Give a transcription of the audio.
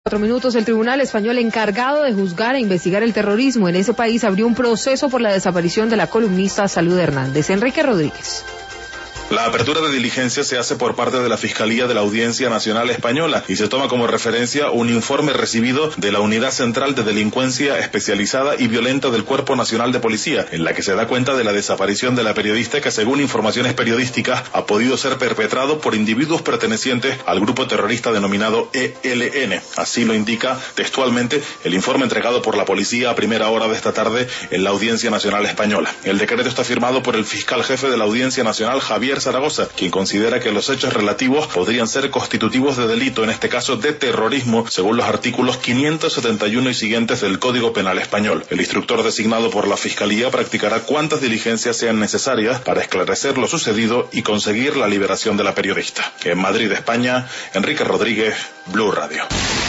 4 minutos, el tribunal español encargado de juzgar e investigar el terrorismo en ese país abrió un proceso por la desaparición de la columnista Salud Hernández. Enrique Rodríguez. La apertura de diligencia se hace por parte de la Fiscalía de la Audiencia Nacional Española y se toma como referencia un informe recibido de la Unidad Central de Delincuencia Especializada y Violenta del Cuerpo Nacional de Policía, en la que se da cuenta de la desaparición de la periodista que, según informaciones periodísticas, ha podido ser perpetrado por individuos pertenecientes al grupo terrorista denominado ELN. Así lo indica textualmente el informe entregado por la policía a primera hora de esta tarde en la Audiencia Nacional Española. El decreto está firmado por el fiscal jefe de la Audiencia Nacional, Javier Zaragoza, quien considera que los hechos relativos podrían ser constitutivos de delito, en este caso de terrorismo, según los artículos 571 y siguientes del Código Penal español. El instructor designado por la Fiscalía practicará cuantas diligencias sean necesarias para esclarecer lo sucedido y conseguir la liberación de la periodista. En Madrid, España, Enrique Rodríguez, Blue Radio.